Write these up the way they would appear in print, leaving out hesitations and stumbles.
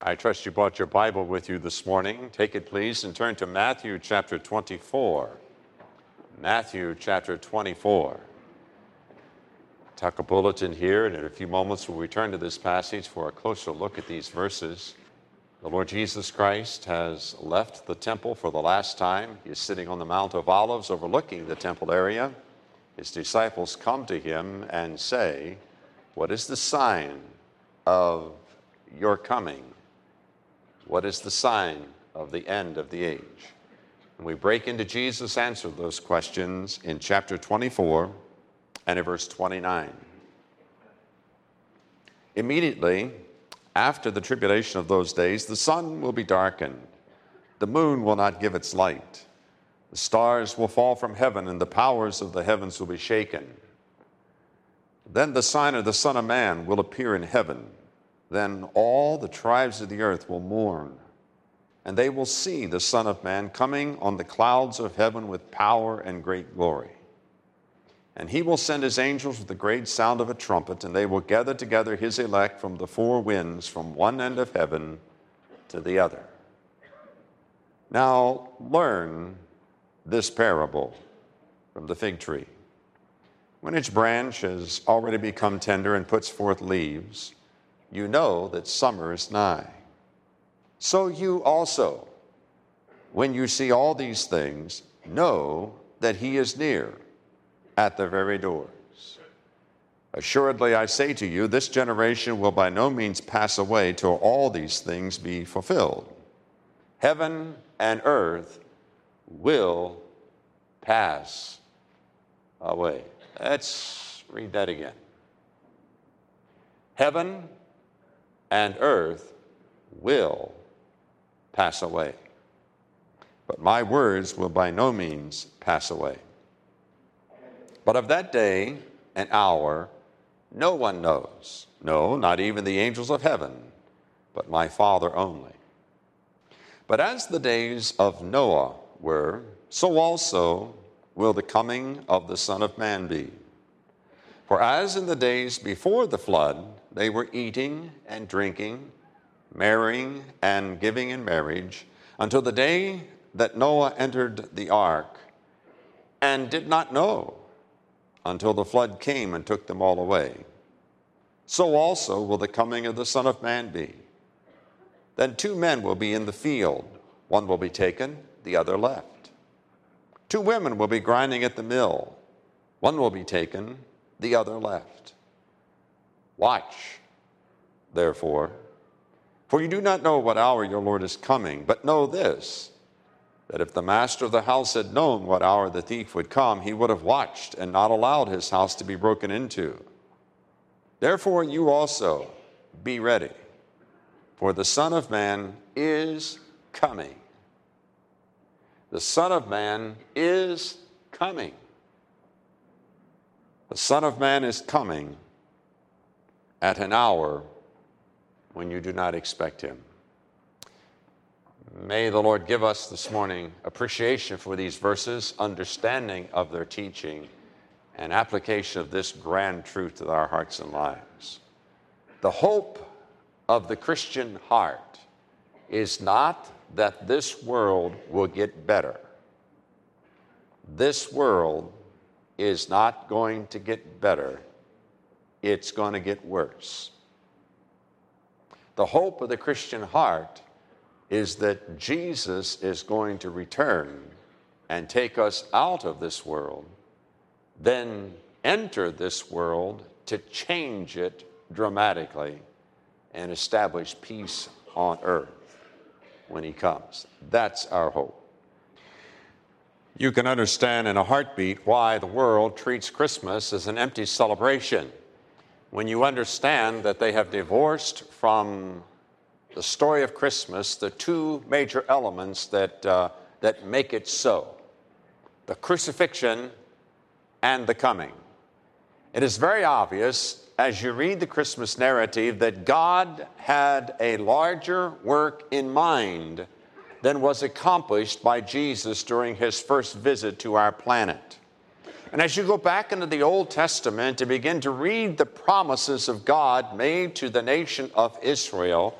I trust you brought your Bible with you this morning. Take it, please, and turn to Matthew chapter 24. Matthew chapter 24. Tuck a bulletin here, and in a few moments we'll return to this passage for a closer look at these verses. The Lord Jesus Christ has left the temple for the last time. He is sitting on the Mount of Olives overlooking the temple area. His disciples come to him and say, "What is the sign of your coming? What is the sign of the end of the age?" And we break into Jesus' answer to those questions in chapter 24 and in verse 29. Immediately after the tribulation of those days, the sun will be darkened, the moon will not give its light, the stars will fall from heaven, and the powers of the heavens will be shaken. Then the sign of the Son of Man will appear in heaven. Then all the tribes of the earth will mourn, and they will see the Son of Man coming on the clouds of heaven with power and great glory. And he will send his angels with the great sound of a trumpet, and they will gather together his elect from the four winds, from one end of heaven to the other. Now learn this parable from the fig tree. When its branch has already become tender and puts forth leaves, you know that summer is nigh. So you also, when you see all these things, know that he is near, at the very doors. Assuredly, I say to you, this generation will by no means pass away till all these things be fulfilled. Heaven and earth will pass away. Let's read that again. Heaven and earth will pass away, but my words will by no means pass away. But of that day and hour no one knows, no, not even the angels of heaven, but my Father only. But as the days of Noah were, so also will the coming of the Son of Man be. For as in the days before the flood, they were eating and drinking, marrying and giving in marriage, until the day that Noah entered the ark, and did not know until the flood came and took them all away. So also will the coming of the Son of Man be. Then two men will be in the field, one will be taken, the other left. Two women will be grinding at the mill, one will be taken, the other left. Watch, therefore, for you do not know what hour your Lord is coming, but know this, that if the master of the house had known what hour the thief would come, he would have watched and not allowed his house to be broken into. Therefore you also be ready, for the Son of Man is coming. The Son of Man is coming. The Son of Man is coming at an hour when you do not expect him. May the Lord give us this morning appreciation for these verses, understanding of their teaching, and application of this grand truth to our hearts and lives. The hope of the Christian heart is not that this world will get better. This world is not going to get better. It's going to get worse. The hope of the Christian heart is that Jesus is going to return and take us out of this world, then enter this world to change it dramatically and establish peace on earth when he comes. That's our hope. You can understand in a heartbeat why the world treats Christmas as an empty celebration when you understand that they have divorced from the story of Christmas the two major elements that make it so: the crucifixion and the coming. It is very obvious as you read the Christmas narrative that God had a larger work in mind than was accomplished by Jesus during his first visit to our planet. And as you go back into the Old Testament and begin to read the promises of God made to the nation of Israel,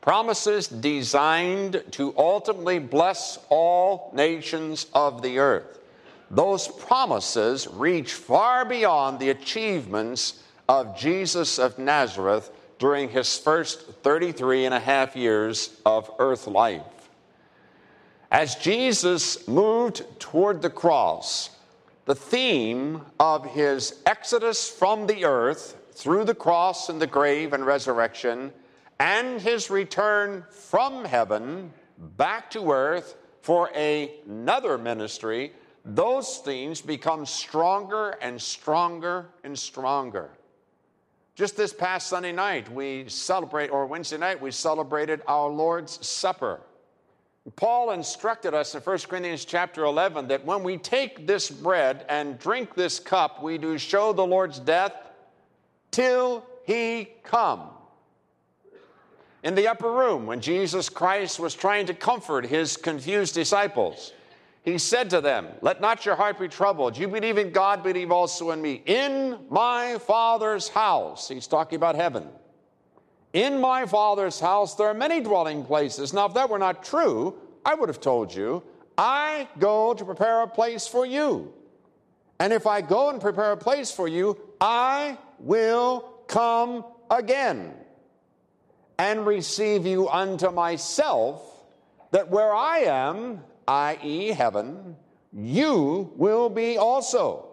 Promises designed to ultimately bless all nations of the earth. Those promises reach far beyond the achievements of Jesus of Nazareth during his first 33 and a half years of earth life. As Jesus moved toward the cross, the theme of his exodus from the earth through the cross and the grave and resurrection, and his return from heaven back to earth for another ministry, those themes become stronger and stronger and stronger. Just this past Sunday night, Wednesday night, we celebrated our Lord's Supper. Paul instructed us in 1 Corinthians chapter 11 that when we take this bread and drink this cup, we do show the Lord's death till he come. In the upper room, when Jesus Christ was trying to comfort his confused disciples, he said to them, "Let not your heart be troubled. You believe in God, believe also in me. In my Father's house," he's talking about heaven, "in my Father's house there are many dwelling places. Now, if that were not true, I would have told you, I go to prepare a place for you. And if I go and prepare a place for you, I will come again and receive you unto myself, that where I am, i.e. heaven, you will be also."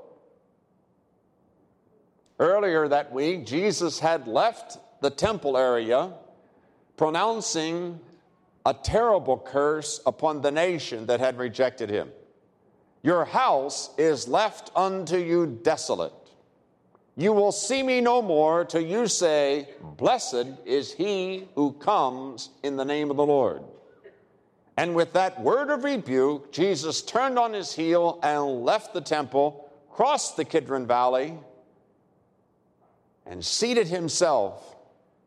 Earlier that week, Jesus had left the temple area, pronouncing a terrible curse upon the nation that had rejected him. "Your house is left unto you desolate. You will see me no more till you say, Blessed is he who comes in the name of the Lord." And with that word of rebuke, Jesus turned on his heel and left the temple, crossed the Kidron Valley, and seated himself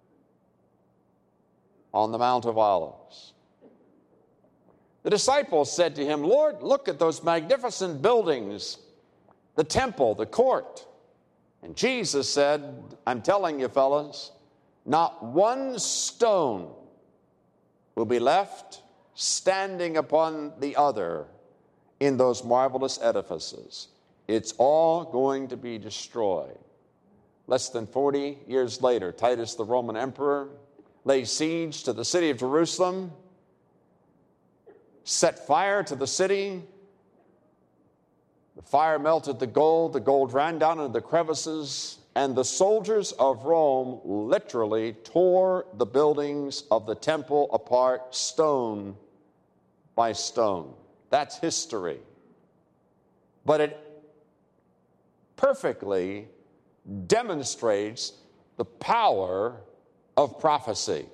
on the Mount of Olives. The disciples said to him, "Lord, look at those magnificent buildings, the temple, the court." And Jesus said, "I'm telling you, fellas, not one stone will be left standing upon the other in those marvelous edifices. It's all going to be destroyed." Less than 40 years later, Titus, the Roman emperor, laid siege to the city of Jerusalem, set fire to the city. The fire melted the gold ran down into the crevices, and the soldiers of Rome literally tore the buildings of the temple apart stone by stone. That's history. But it perfectly demonstrates the power of prophecy.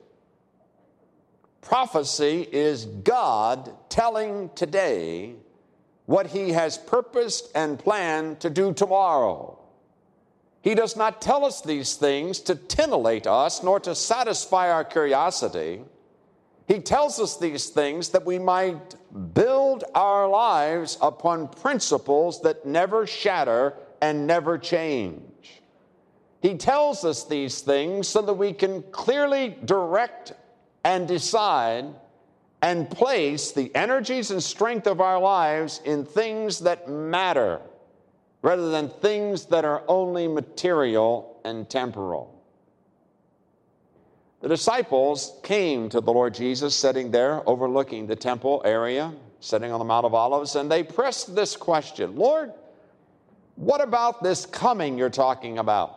Prophecy is God telling today what he has purposed and planned to do tomorrow. He does not tell us these things to titillate us, nor to satisfy our curiosity. He tells us these things that we might build our lives upon principles that never shatter and never change. He tells us these things so that we can clearly direct and decide and place the energies and strength of our lives in things that matter, rather than things that are only material and temporal. The disciples came to the Lord Jesus, sitting there overlooking the temple area, sitting on the Mount of Olives, and they pressed this question: "Lord, what about this coming you're talking about?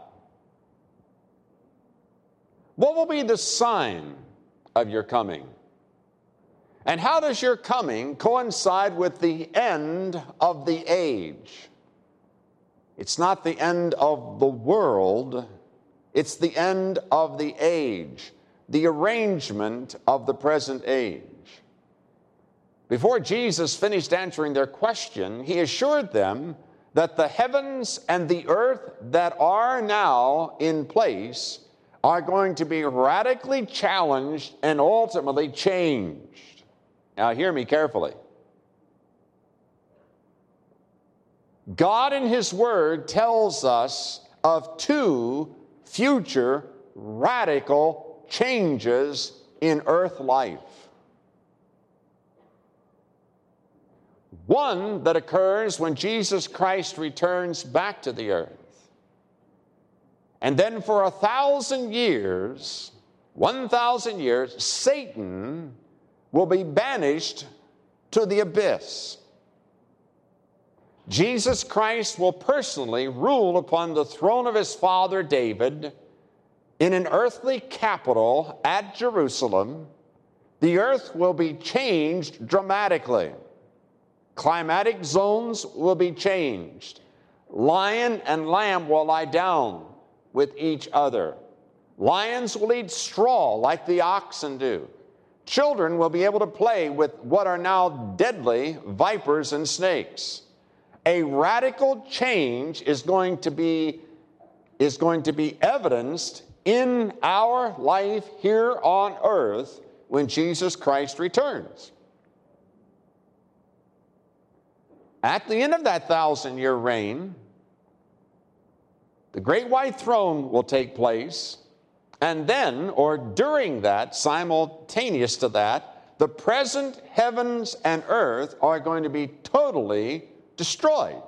What will be the sign of your coming? And how does your coming coincide with the end of the age?" It's not the end of the world, it's the end of the age, the arrangement of the present age. Before Jesus finished answering their question, he assured them that the heavens and the earth that are now in place are going to be radically challenged and ultimately changed. Now, hear me carefully. God in his word tells us of two future radical changes in earth life. One that occurs when Jesus Christ returns back to the earth. And then for 1,000 years, 1,000 years, Satan will be banished to the abyss. Jesus Christ will personally rule upon the throne of his father David in an earthly capital at Jerusalem. The earth will be changed dramatically. Climatic zones will be changed. Lion and lamb will lie down with each other. Lions will eat straw like the oxen do. Children will be able to play with what are now deadly vipers and snakes. A radical change is going to be evidenced in our life here on earth when Jesus Christ returns. At the end of that 1,000-year reign, the great white throne will take place, and then, or during that, simultaneous to that, the present heavens and earth are going to be totally destroyed.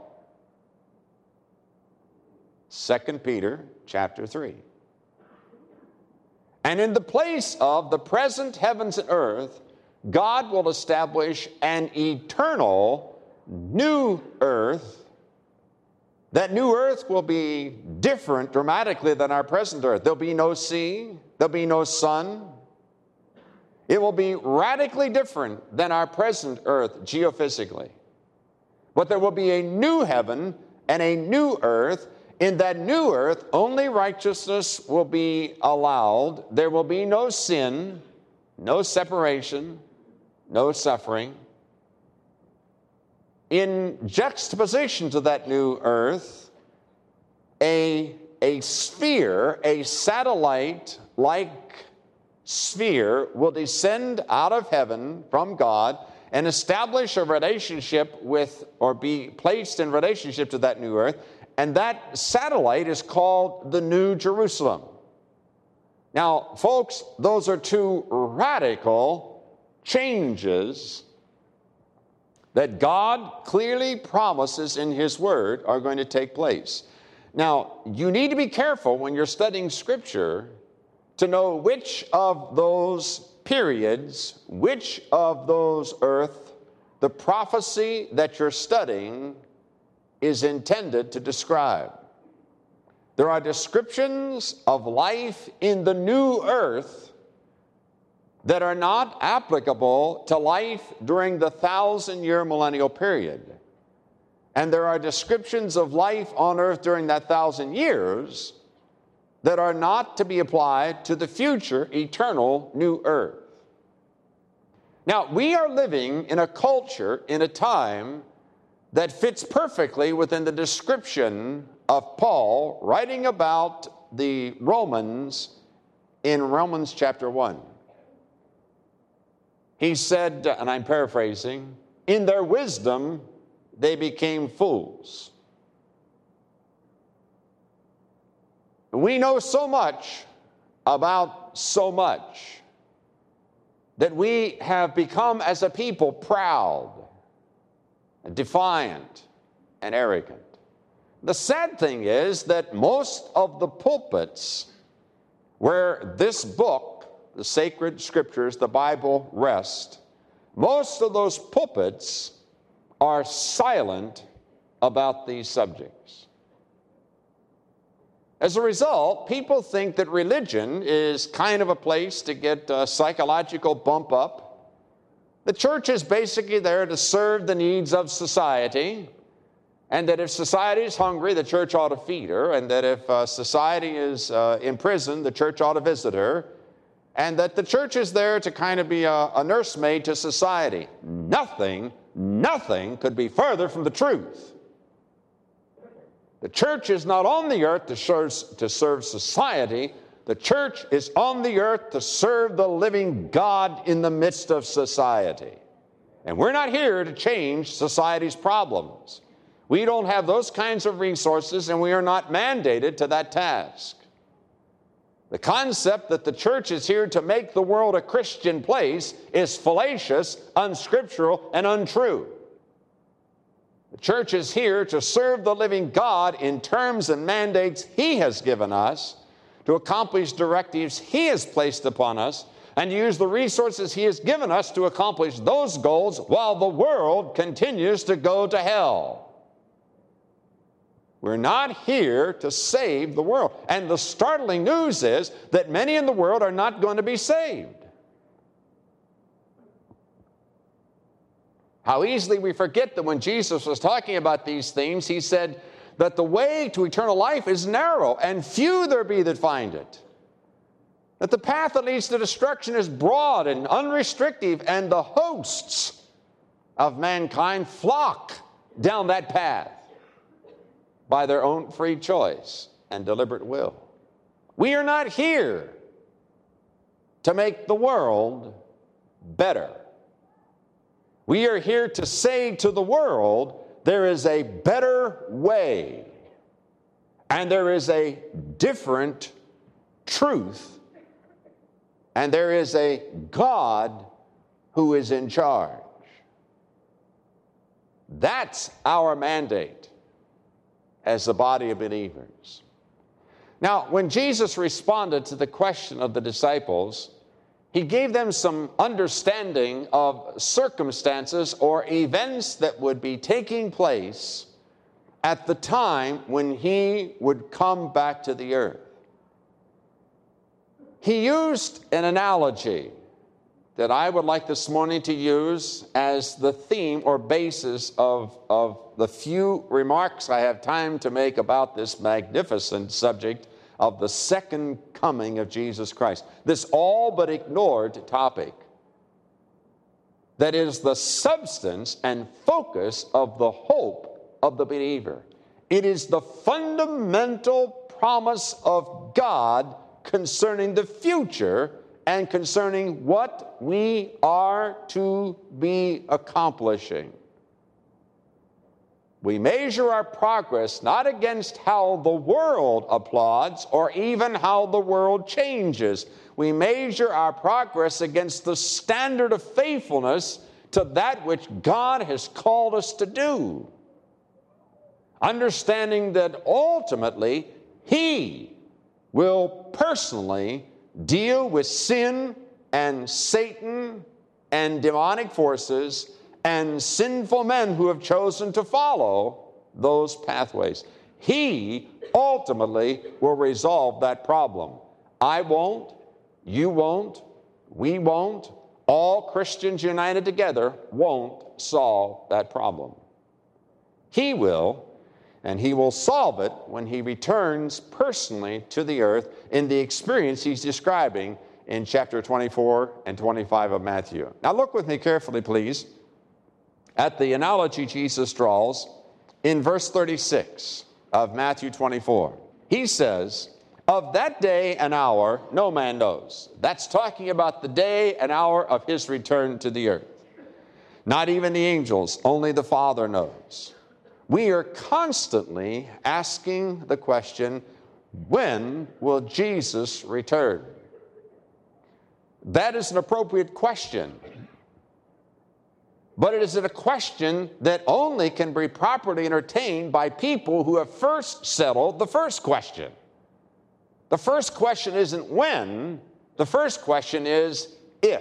2 Peter chapter 3. And in the place of the present heavens and earth, God will establish an eternal new earth. That new earth will be different dramatically than our present earth. There'll be no sea, there'll be no sun. It will be radically different than our present earth geophysically. But there will be a new heaven and a new earth. In that new earth, only righteousness will be allowed. There will be no sin, no separation, no suffering. In juxtaposition to that new earth, a sphere, a satellite-like sphere will descend out of heaven from God and establish a relationship with, or be placed in relationship to that new earth. And that satellite is called the New Jerusalem. Now, folks, those are two radical changes that God clearly promises in his word are going to take place. Now, you need to be careful when you're studying Scripture to know which of those periods, which of those earth, the prophecy that you're studying is intended to describe. There are descriptions of life in the new earth that are not applicable to life during the 1,000-year millennial period. And there are descriptions of life on earth during that 1,000 years that are not to be applied to the future eternal new earth. Now, we are living in a culture, in a time that fits perfectly within the description of Paul writing about the Romans in Romans chapter 1. He said, and I'm paraphrasing, in their wisdom they became fools. We know so much about so much that we have become as a people proud, and defiant, and arrogant. The sad thing is that most of the pulpits where this book, the sacred scriptures, the Bible, rest, most of those pulpits are silent about these subjects. As a result, people think that religion is kind of a place to get a psychological bump up. The church is basically there to serve the needs of society, and that if society is hungry, the church ought to feed her, and that if society is in prison, the church ought to visit her, and that the church is there to kind of be a nursemaid to society. Nothing could be further from the truth. The church is not on the earth to serve society. The church is on the earth to serve the living God in the midst of society. And we're not here to change society's problems. We don't have those kinds of resources, and we are not mandated to that task. The concept that the church is here to make the world a Christian place is fallacious, unscriptural, and untrue. The church is here to serve the living God in terms and mandates He has given us, to accomplish directives He has placed upon us, and use the resources He has given us to accomplish those goals while the world continues to go to hell. We're not here to save the world. And the startling news is that many in the world are not going to be saved. How easily we forget that when Jesus was talking about these themes, He said that the way to eternal life is narrow, and few there be that find it. That the path that leads to destruction is broad and unrestricted, and the hosts of mankind flock down that path by their own free choice and deliberate will. We are not here to make the world better. We are here to say to the world, there is a better way, and there is a different truth, and there is a God who is in charge. That's our mandate as the body of believers. Now, when Jesus responded to the question of the disciples, He gave them some understanding of circumstances or events that would be taking place at the time when He would come back to the earth. He used an analogy that I would like this morning to use as the theme or basis of the few remarks I have time to make about this magnificent subject of the second coming of Jesus Christ. This all but ignored topic that is the substance and focus of the hope of the believer. It is the fundamental promise of God concerning the future and concerning what we are to be accomplishing. We measure our progress not against how the world applauds or even how the world changes. We measure our progress against the standard of faithfulness to that which God has called us to do. Understanding that ultimately He will personally deal with sin and Satan and demonic forces and sinful men who have chosen to follow those pathways. He ultimately will resolve that problem. I won't, you won't, we won't, all Christians united together won't solve that problem. He will, and He will solve it when He returns personally to the earth in the experience He's describing in chapter 24 and 25 of Matthew. Now look with me carefully, please, at the analogy Jesus draws in verse 36 of Matthew 24. He says, of that day and hour no man knows. That's talking about the day and hour of His return to the earth. Not even the angels, only the Father knows. We are constantly asking the question, when will Jesus return? That is an appropriate question. But it is a question that only can be properly entertained by people who have first settled the first question. The first question isn't when, the first question is if.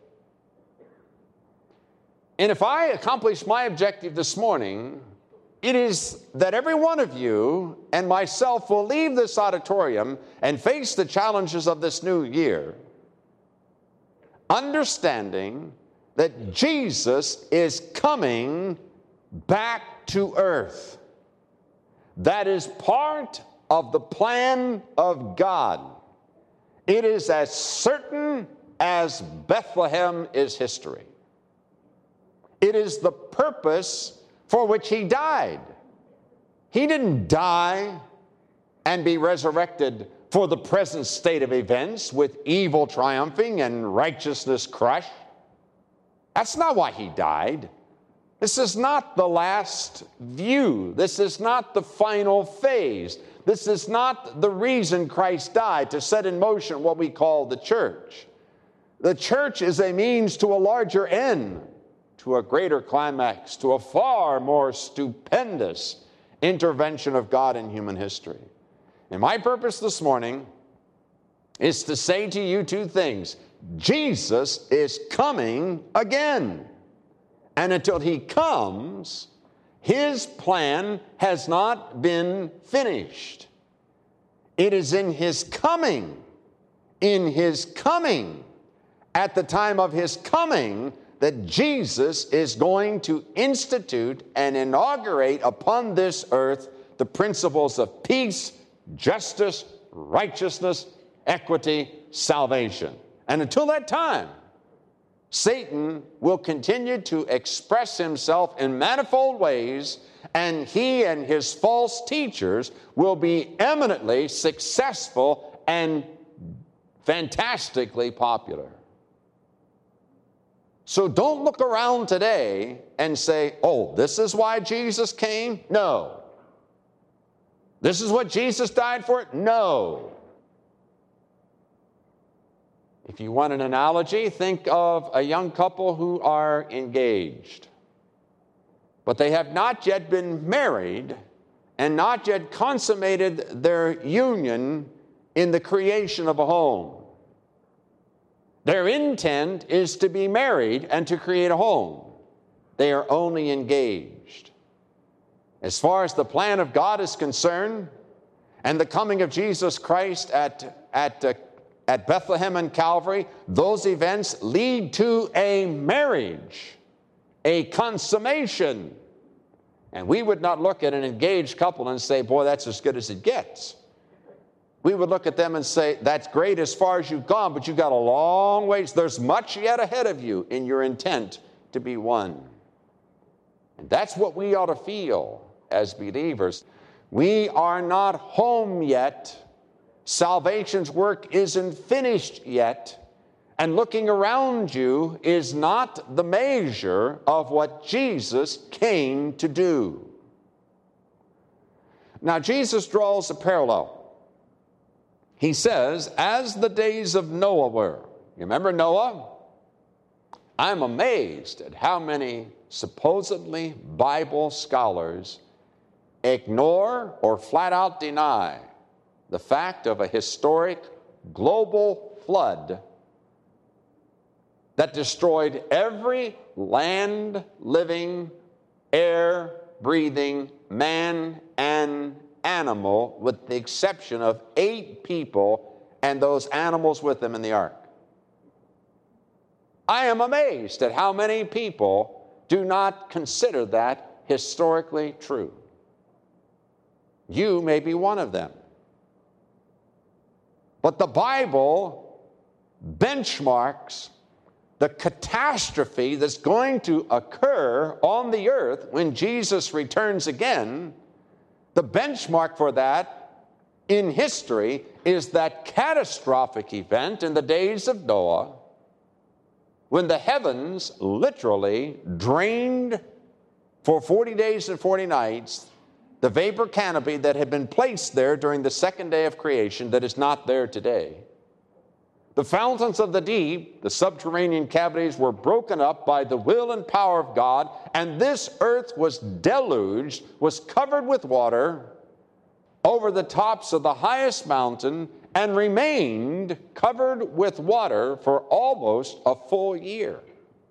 And if I accomplish my objective this morning, it is that every one of you and myself will leave this auditorium and face the challenges of this new year, understanding that Jesus is coming back to earth. That is part of the plan of God. It is as certain as Bethlehem is history. It is the purpose for which He died. He didn't die and be resurrected for the present state of events with evil triumphing and righteousness crushed. That's not why He died. This is not the last view. This is not the final phase. This is not the reason Christ died, to set in motion what we call the church. The church is a means to a larger end, to a greater climax, to a far more stupendous intervention of God in human history. And my purpose this morning is to say to you two things. Jesus is coming again. And until he comes, his plan has not been finished. It is in his coming, at the time of his coming, that Jesus is going to institute and inaugurate upon this earth the principles of peace, justice, righteousness, equity, salvation. And until that time, Satan will continue to express himself in manifold ways, and he and his false teachers will be eminently successful and fantastically popular. So don't look around today and say, oh, this is why Jesus came? No. This is what Jesus died for? No. If you want an analogy, think of a young couple who are engaged, but they have not yet been married and not yet consummated their union in the creation of a home. Their intent is to be married and to create a home. They are only engaged. As far as the plan of God is concerned, and the coming of Jesus Christ at Bethlehem and Calvary, those events lead to a marriage, a consummation. And we would not look at an engaged couple and say, boy, that's as good as it gets. We would look at them and say, that's great as far as you've gone, but you've got a long ways. There's much yet ahead of you in your intent to be one. And that's what we ought to feel as believers. We are not home yet. Salvation's work isn't finished yet. And looking around you is not the measure of what Jesus came to do. Now, Jesus draws a parallel. He says, as the days of Noah were. You remember Noah? I'm amazed at how many supposedly Bible scholars ignore or flat out deny the fact of a historic global flood that destroyed every land-living, air-breathing man and animal, with the exception of 8 people and those animals with them in the ark. I am amazed at how many people do not consider that historically true. You may be one of them. But the Bible benchmarks the catastrophe that's going to occur on the earth when Jesus returns again. The benchmark for that in history is that catastrophic event in the days of Noah, when the heavens literally drained for 40 days and 40 nights the vapor canopy that had been placed there during the second day of creation that is not there today. The fountains of the deep, the subterranean cavities, were broken up by the will and power of God, and this earth was deluged, was covered with water over the tops of the highest mountain, and remained covered with water for almost a full year.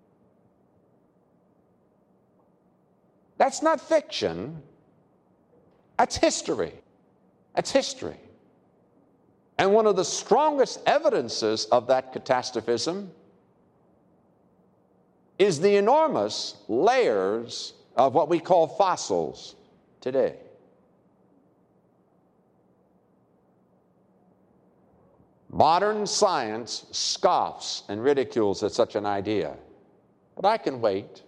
That's not fiction. That's history. That's history. And one of the strongest evidences of that catastrophism is the enormous layers of what we call fossils today. Modern science scoffs and ridicules at such an idea. But I can wait.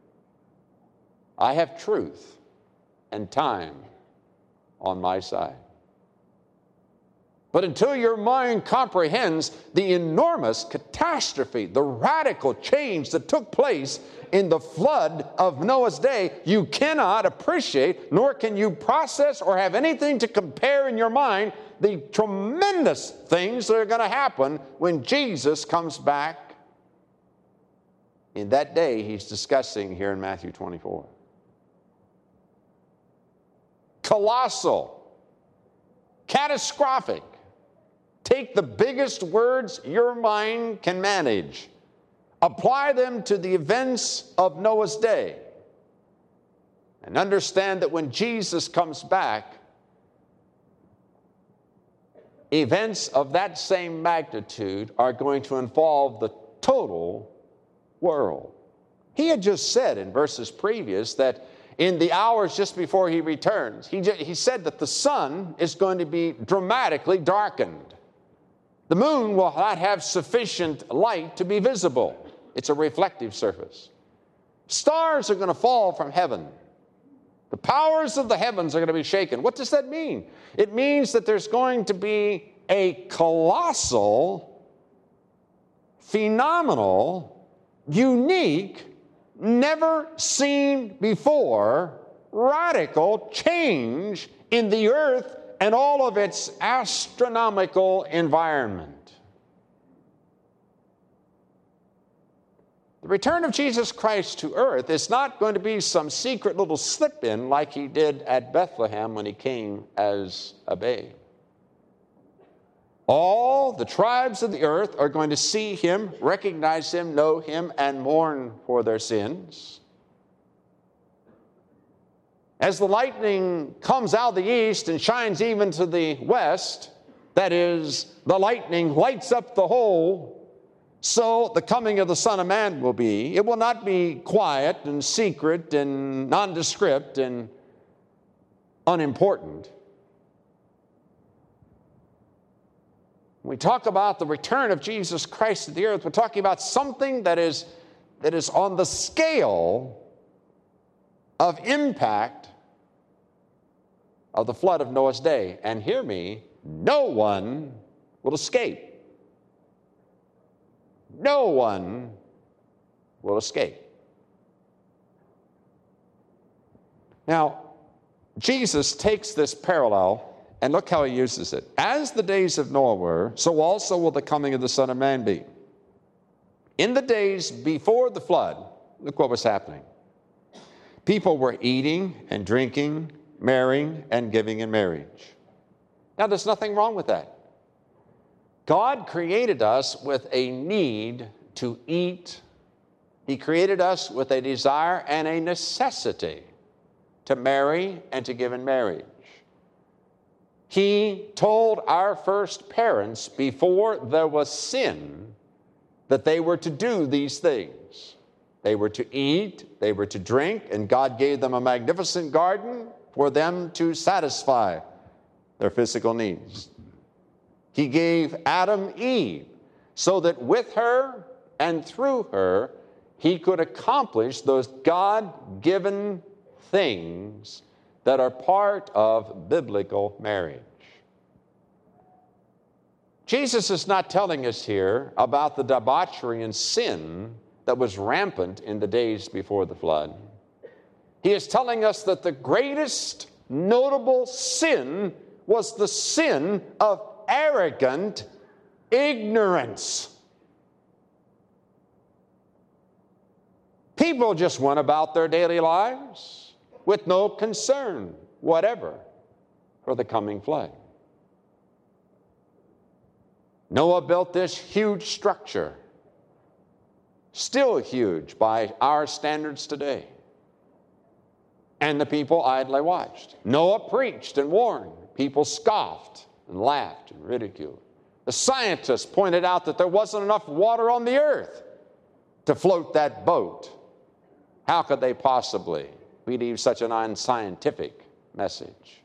I have truth and time on my side. But until your mind comprehends the enormous catastrophe, the radical change that took place in the flood of Noah's day, you cannot appreciate, nor can you process or have anything to compare in your mind the tremendous things that are going to happen when Jesus comes back in that day he's discussing here in Matthew 24. Colossal, catastrophic. Take the biggest words your mind can manage. Apply them to the events of Noah's day. And understand that when Jesus comes back, events of that same magnitude are going to involve the total world. He had just said in verses previous that in the hours just before he returns, he said that the sun is going to be dramatically darkened. The moon will not have sufficient light to be visible. It's a reflective surface. Stars are going to fall from heaven. The powers of the heavens are going to be shaken. What does that mean? It means that there's going to be a colossal, phenomenal, unique, never seen before, radical change in the earth and all of its astronomical environment. The return of Jesus Christ to earth is not going to be some secret little slip-in like he did at Bethlehem when he came as a babe. All the tribes of the earth are going to see him, recognize him, know him, and mourn for their sins. As the lightning comes out of the east and shines even to the west, that is, the lightning lights up the whole, so the coming of the Son of Man will be. It will not be quiet and secret and nondescript and unimportant. When we talk about the return of Jesus Christ to the earth, we're talking about something that is on the scale of impact of the flood of Noah's day. And hear me, no one will escape. No one will escape. Now, Jesus takes this parallel, and look how he uses it. As the days of Noah were, so also will the coming of the Son of Man be. In the days before the flood, look what was happening. People were eating and drinking, marrying and giving in marriage. Now, there's nothing wrong with that. God created us with a need to eat. He created us with a desire and a necessity to marry and to give in marriage. He told our first parents before there was sin that they were to do these things. They were to eat, they were to drink, and God gave them a magnificent garden for them to satisfy their physical needs. He gave Adam Eve so that with her and through her, he could accomplish those God-given things that are part of biblical marriage. Jesus is not telling us here about the debauchery and sin that was rampant in the days before the flood. He is telling us that the greatest notable sin was the sin of arrogant ignorance. People just went about their daily lives with no concern whatever for the coming flood. Noah built this huge structure, still huge by our standards today. And the people idly watched. Noah preached and warned. People scoffed and laughed and ridiculed. The scientists pointed out that there wasn't enough water on the earth to float that boat. How could they possibly believe such an unscientific message?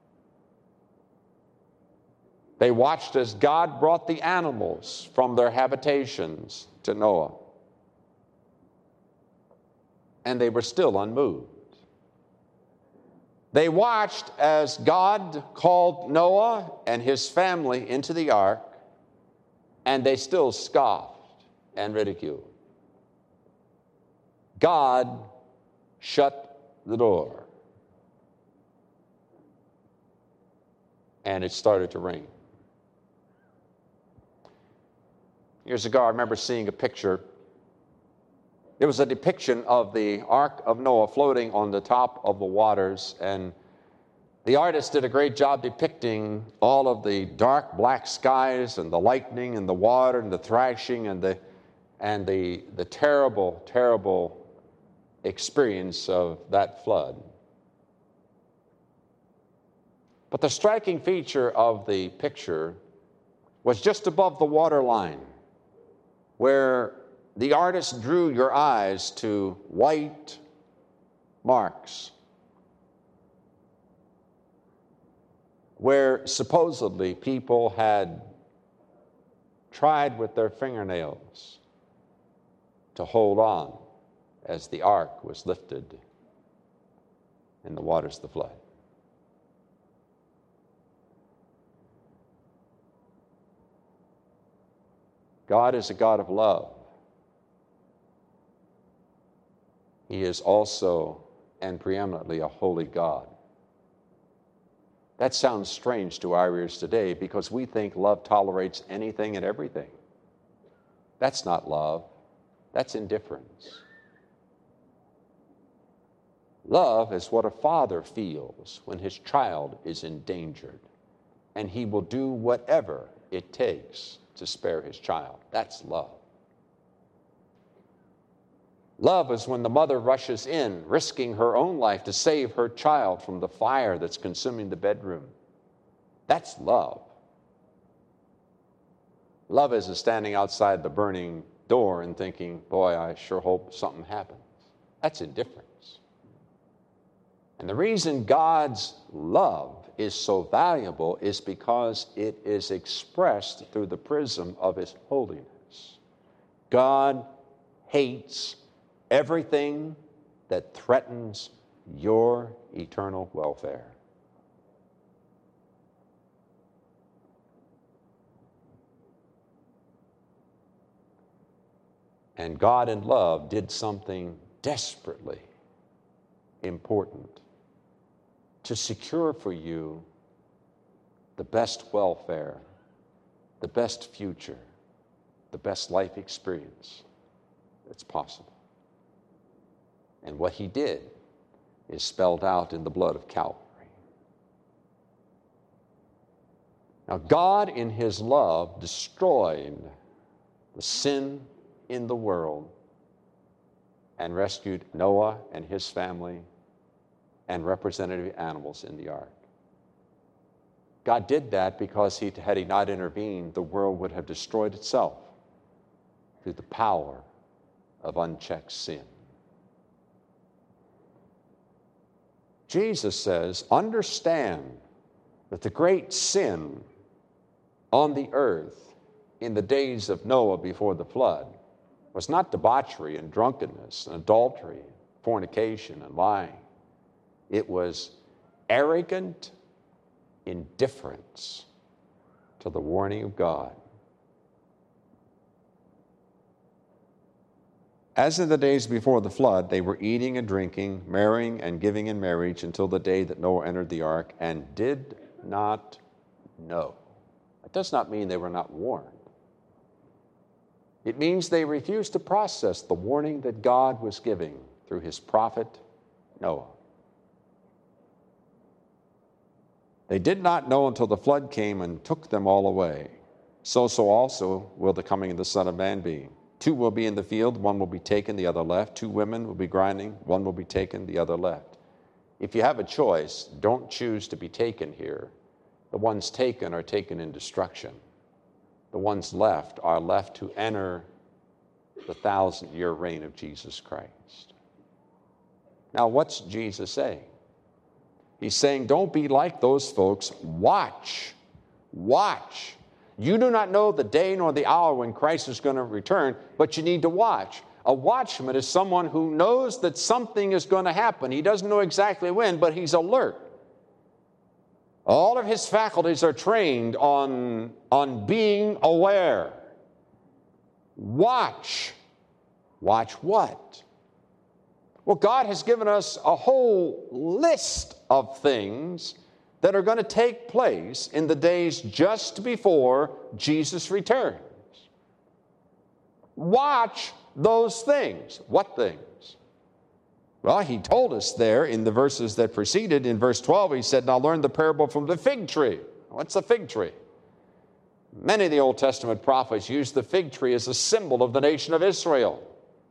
They watched as God brought the animals from their habitations to Noah. And they were still unmoved. They watched as God called Noah and his family into the ark, and they still scoffed and ridiculed. God shut the door, and it started to rain. Years ago, I remember seeing a picture. It was a depiction of the Ark of Noah floating on the top of the waters, and the artist did a great job depicting all of the dark black skies and the lightning and the water and the thrashing and the terrible, terrible experience of that flood. But the striking feature of the picture was just above the water line, where the artist drew your eyes to white marks, where supposedly people had tried with their fingernails to hold on as the ark was lifted in the waters of the flood. God is a God of love. He is also and preeminently a holy God. That sounds strange to our ears today because we think love tolerates anything and everything. That's not love. That's indifference. Love is what a father feels when his child is endangered, and he will do whatever it takes to spare his child. That's love. Love is when the mother rushes in, risking her own life to save her child from the fire that's consuming the bedroom. That's love. Love isn't standing outside the burning door and thinking, boy, I sure hope something happens. That's indifference. And the reason God's love is so valuable is because it is expressed through the prism of his holiness. God hates everything that threatens your eternal welfare. And God in love did something desperately important to secure for you the best welfare, the best future, the best life experience that's possible. And what he did is spelled out in the blood of Calvary. Now, God in his love destroyed the sin in the world and rescued Noah and his family and representative animals in the ark. God did that because had he not intervened, the world would have destroyed itself through the power of unchecked sin. Jesus says, understand that the great sin on the earth in the days of Noah before the flood was not debauchery and drunkenness and adultery, fornication and lying. It was arrogant indifference to the warning of God. As in the days before the flood, they were eating and drinking, marrying and giving in marriage until the day that Noah entered the ark and did not know. It does not mean they were not warned. It means they refused to process the warning that God was giving through his prophet Noah. They did not know until the flood came and took them all away. So also will the coming of the Son of Man be. 2 will be in the field, 1 will be taken, the other left. 2 women will be grinding, 1 will be taken, the other left. If you have a choice, don't choose to be taken here. The ones taken are taken in destruction. The ones left are left to enter the 1,000-year reign of Jesus Christ. Now, what's Jesus saying? He's saying, don't be like those folks. Watch. Watch. You do not know the day nor the hour when Christ is going to return, but you need to watch. A watchman is someone who knows that something is going to happen. He doesn't know exactly when, but he's alert. All of his faculties are trained on being aware. Watch. Watch what? Well, God has given us a whole list of things that are going to take place in the days just before Jesus returns. Watch those things. What things? Well, he told us there in the verses that preceded. In verse 12, he said, now learn the parable from the fig tree. What's the fig tree? Many of the Old Testament prophets used the fig tree as a symbol of the nation of Israel.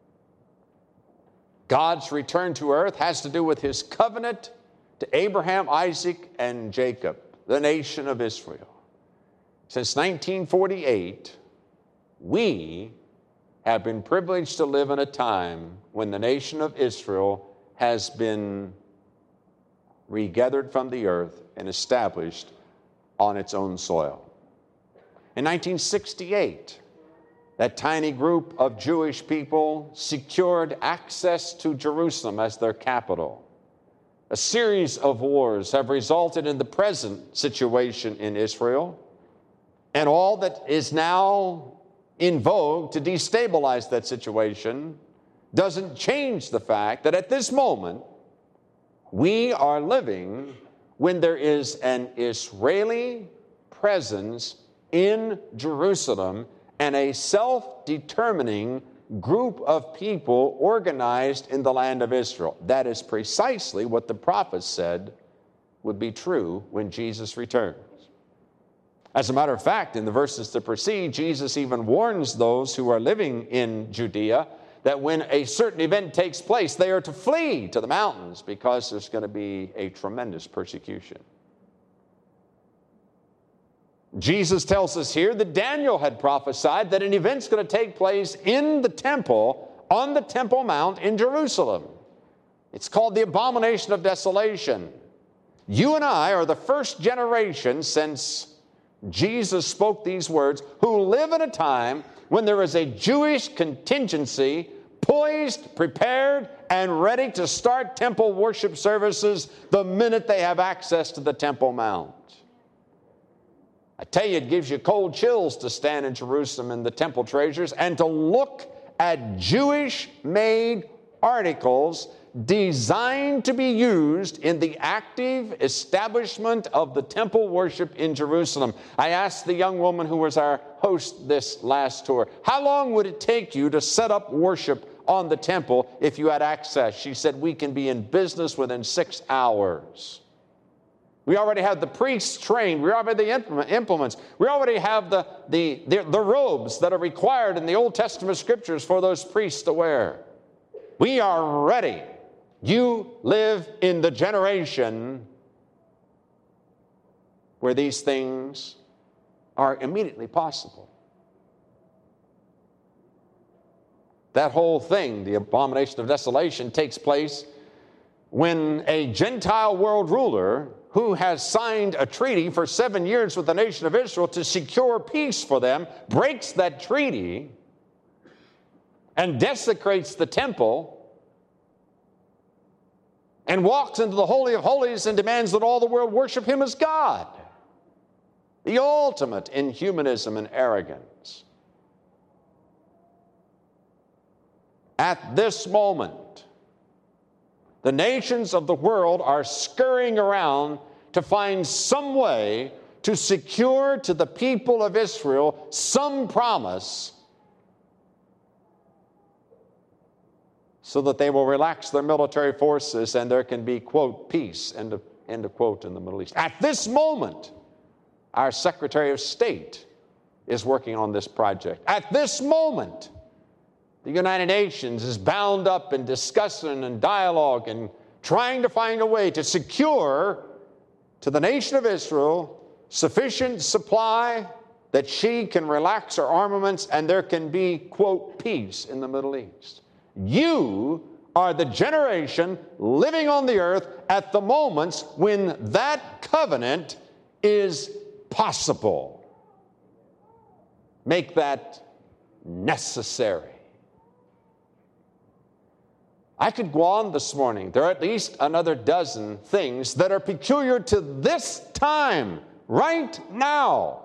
God's return to earth has to do with his covenant to Abraham, Isaac, and Jacob, the nation of Israel. Since 1948, we have been privileged to live in a time when the nation of Israel has been regathered from the earth and established on its own soil. In 1968, that tiny group of Jewish people secured access to Jerusalem as their capital. A series of wars have resulted in the present situation in Israel, and all that is now in vogue to destabilize that situation doesn't change the fact that at this moment we are living when there is an Israeli presence in Jerusalem and a self-determining group of people organized in the land of Israel. That is precisely what the prophets said would be true when Jesus returns. As a matter of fact, in the verses that precede, Jesus even warns those who are living in Judea that when a certain event takes place, they are to flee to the mountains because there's going to be a tremendous persecution. Jesus tells us here that Daniel had prophesied that an event's going to take place in the temple, on the Temple Mount in Jerusalem. It's called the Abomination of Desolation. You and I are the first generation since Jesus spoke these words who live in a time when there is a Jewish contingency poised, prepared, and ready to start temple worship services the minute they have access to the Temple Mount. I tell you, it gives you cold chills to stand in Jerusalem in the temple treasures and to look at Jewish-made articles designed to be used in the active establishment of the temple worship in Jerusalem. I asked the young woman who was our host this last tour, how long would it take you to set up worship on the temple if you had access? She said, we can be in business within 6 hours. We already have the priests trained. We already have the implements. We already have the robes that are required in the Old Testament scriptures for those priests to wear. We are ready. You live in the generation where these things are immediately possible. That whole thing, the abomination of desolation, takes place when a Gentile world ruler who has signed a treaty for 7 years with the nation of Israel to secure peace for them, breaks that treaty and desecrates the temple and walks into the Holy of Holies and demands that all the world worship him as God. The ultimate in humanism and arrogance. At this moment, the nations of the world are scurrying around to find some way to secure to the people of Israel some promise so that they will relax their military forces and there can be, quote, peace, end of quote, in the Middle East. At this moment, our Secretary of State is working on this project. At this moment, the United Nations is bound up in discussion and dialogue and trying to find a way to secure to the nation of Israel sufficient supply that she can relax her armaments and there can be, quote, peace in the Middle East. You are the generation living on the earth at the moments when that covenant is possible. Make that necessary. I could go on this morning. There are at least another dozen things that are peculiar to this time, right now.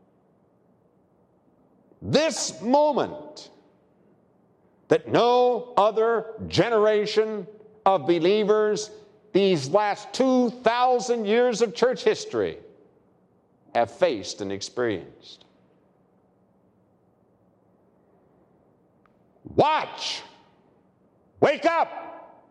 This moment, that no other generation of believers these last 2,000 years of church history have faced and experienced. Watch! Wake up!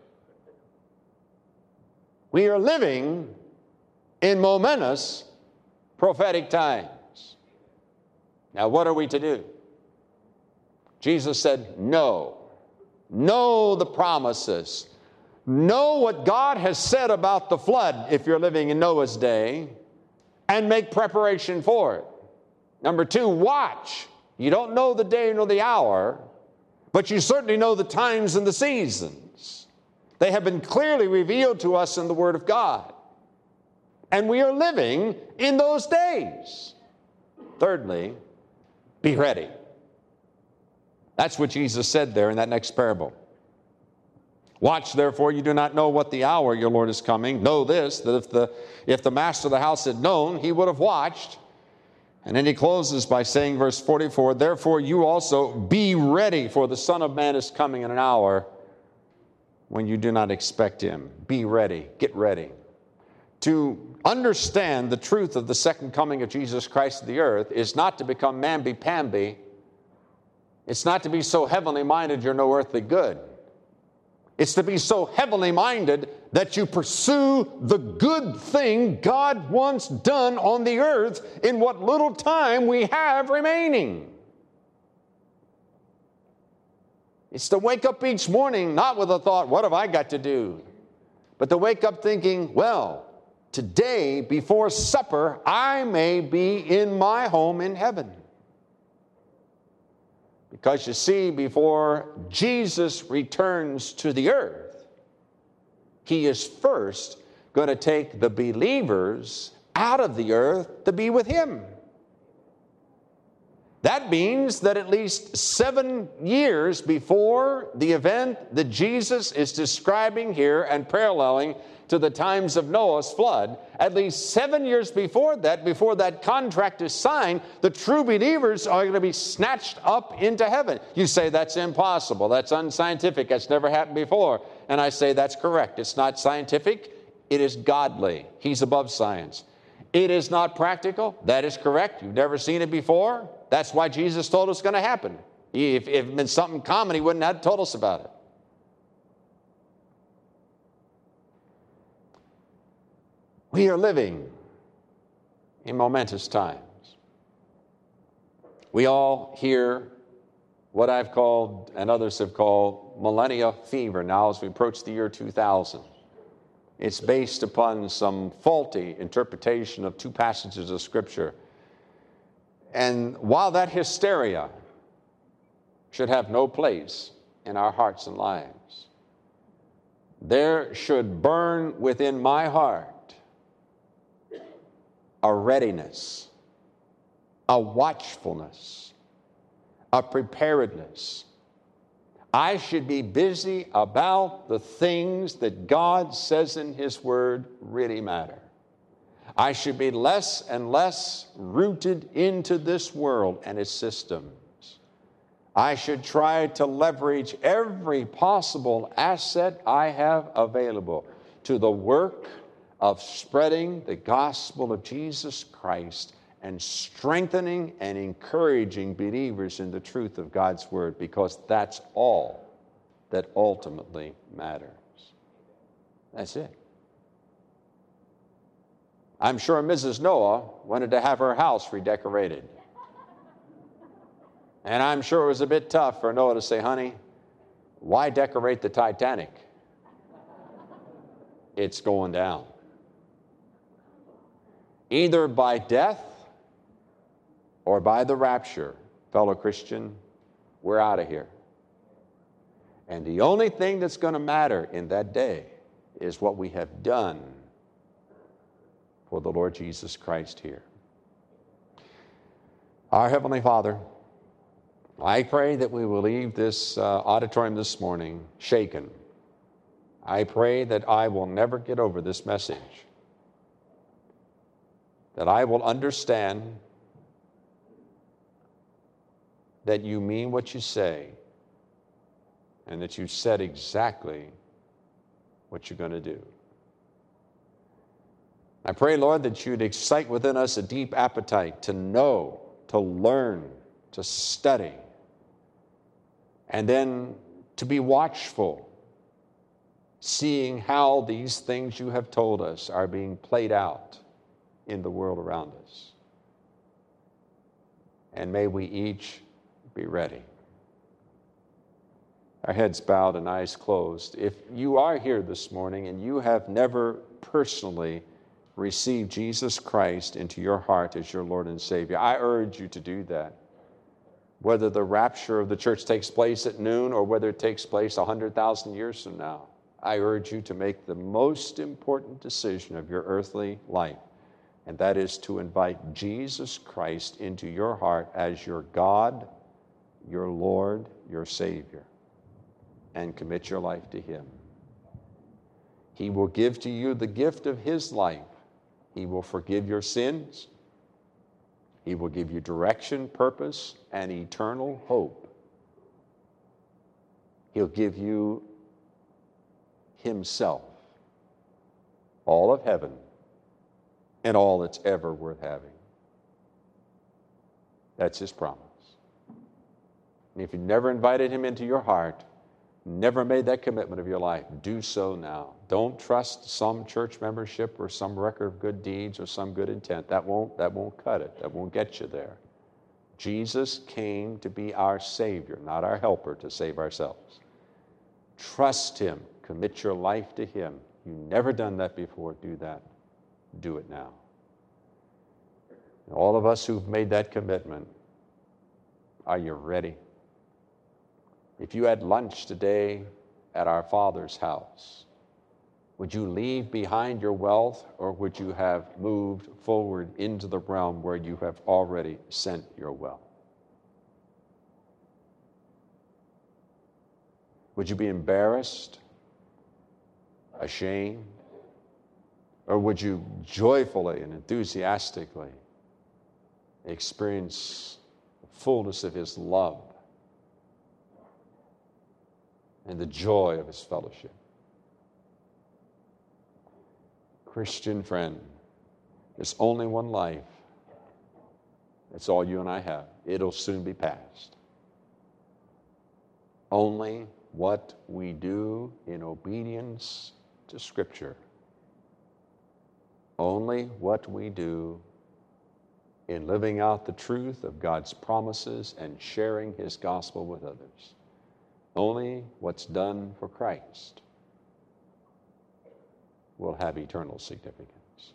We are living in momentous prophetic times. Now, what are we to do? Jesus said, know. Know the promises. Know what God has said about the flood if you're living in Noah's day, and make preparation for it. Number two, watch. You don't know the day nor the hour, but you certainly know the times and the seasons. They have been clearly revealed to us in the Word of God. And we are living in those days. Thirdly, be ready. That's what Jesus said there in that next parable. Watch, therefore, you do not know what the hour your Lord is coming. Know this, that if the master of the house had known, he would have watched. And then he closes by saying, verse 44, therefore you also be ready, for the Son of Man is coming in an hour when you do not expect him. Be ready. Get ready. To understand the truth of the second coming of Jesus Christ to the earth is not to become mamby-pamby. It's not to be so heavenly minded you're no earthly good. It's to be so heavenly minded that you pursue the good thing God wants done on the earth in what little time we have remaining. It's to wake up each morning not with a thought, what have I got to do? But to wake up thinking, well, today before supper, I may be in my home in heaven. Because you see, before Jesus returns to the earth, he is first going to take the believers out of the earth to be with him. That means that at least 7 years before the event that Jesus is describing here and paralleling to the times of Noah's flood, at least 7 years before that contract is signed, the true believers are going to be snatched up into heaven. You say that's impossible, that's unscientific, that's never happened before. And I say that's correct. It's not scientific, it is godly. He's above science. It is not practical, that is correct. You've never seen it before. That's why Jesus told us it's going to happen. If it had been something common, he wouldn't have told us about it. We are living in momentous times. We all hear what I've called, and others have called, millennia fever now as we approach the year 2000. It's based upon some faulty interpretation of 2 passages of Scripture. And while that hysteria should have no place in our hearts and lives, there should burn within my heart a readiness, a watchfulness, a preparedness. I should be busy about the things that God says in his word really matter. I should be less and less rooted into this world and its systems. I should try to leverage every possible asset I have available to the work of spreading the gospel of Jesus Christ and strengthening and encouraging believers in the truth of God's word, because that's all that ultimately matters. That's it. I'm sure Mrs. Noah wanted to have her house redecorated. And I'm sure it was a bit tough for Noah to say, honey, why decorate the Titanic? It's going down. Either by death or by the rapture, fellow Christian, we're out of here. And the only thing that's going to matter in that day is what we have done for the Lord Jesus Christ here. Our Heavenly Father, I pray that we will leave this auditorium this morning shaken. I pray that I will never get over this message, that I will understand that you mean what you say and that you said exactly what you're going to do. I pray, Lord, that you'd excite within us a deep appetite to know, to learn, to study, and then to be watchful, seeing how these things you have told us are being played out in the world around us. And may we each be ready. Our heads bowed and eyes closed. If you are here this morning and you have never personally received Jesus Christ into your heart as your Lord and Savior, I urge you to do that. Whether the rapture of the church takes place at noon or whether it takes place 100,000 years from now, I urge you to make the most important decision of your earthly life, and that is to invite Jesus Christ into your heart as your God, your Lord, your Savior, and commit your life to Him. He will give to you the gift of His life. He will forgive your sins. He will give you direction, purpose, and eternal hope. He'll give you Himself, all of heaven, and all that's ever worth having. That's His promise. And if you've never invited Him into your heart, never made that commitment of your life, do so now. Don't trust some church membership or some record of good deeds or some good intent. That won't cut it. That won't get you there. Jesus came to be our Savior, not our helper to save ourselves. Trust Him. Commit your life to Him. You've never done that before. Do that. Do it now. And all of us who've made that commitment, are you ready? If you had lunch today at our Father's house, would you leave behind your wealth, or would you have moved forward into the realm where you have already sent your wealth? Would you be embarrassed, ashamed, or would you joyfully and enthusiastically experience the fullness of His love and the joy of His fellowship? Christian friend, there's only one life. That's all you and I have. It'll soon be past. Only what we do in obedience to Scripture, only what we do in living out the truth of God's promises and sharing His gospel with others, only what's done for Christ will have eternal significance.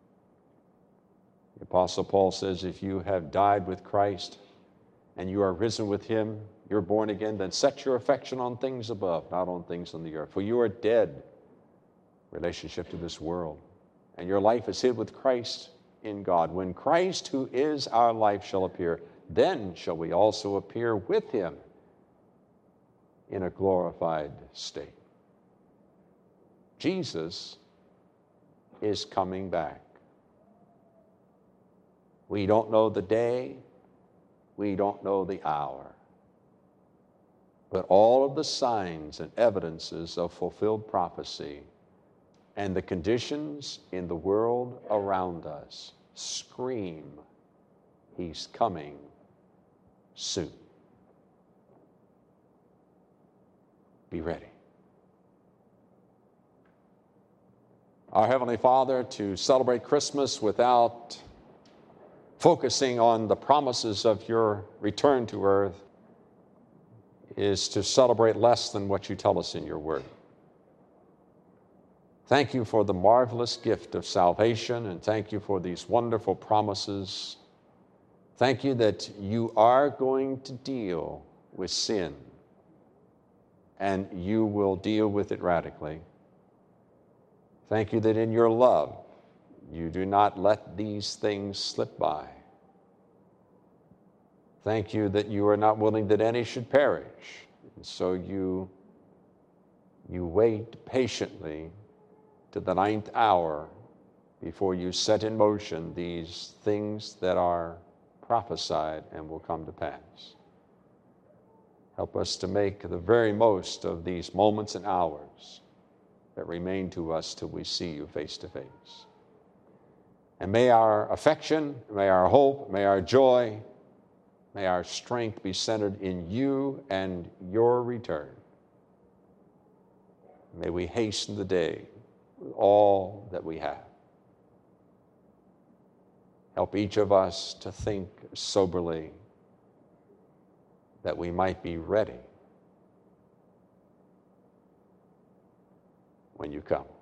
The Apostle Paul says, if you have died with Christ and you are risen with Him, you're born again, then set your affection on things above, not on things on the earth. For you are dead, relationship to this world, and your life is hid with Christ in God. When Christ, who is our life, shall appear, then shall we also appear with Him in a glorified state. Jesus is coming back. We don't know the day, we don't know the hour, but all of the signs and evidences of fulfilled prophecy and the conditions in the world around us scream, He's coming soon. Be ready. Our Heavenly Father, to celebrate Christmas without focusing on the promises of your return to earth is to celebrate less than what you tell us in your word. Thank you for the marvelous gift of salvation, and thank you for these wonderful promises. Thank you that you are going to deal with sin, and you will deal with it radically. Thank you that in your love, you do not let these things slip by. Thank you that you are not willing that any should perish. And so you wait patiently to the 9th hour before you set in motion these things that are prophesied and will come to pass. Help us to make the very most of these moments and hours that remain to us till we see you face to face. And may our affection, may our hope, may our joy, may our strength be centered in you and your return. May we hasten the day with all that we have. Help each of us to think soberly that we might be ready when you come.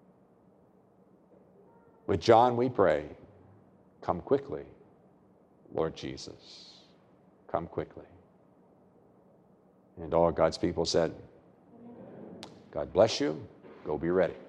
With John we pray, come quickly, Lord Jesus, come quickly. And all God's people said, God bless you, go be ready.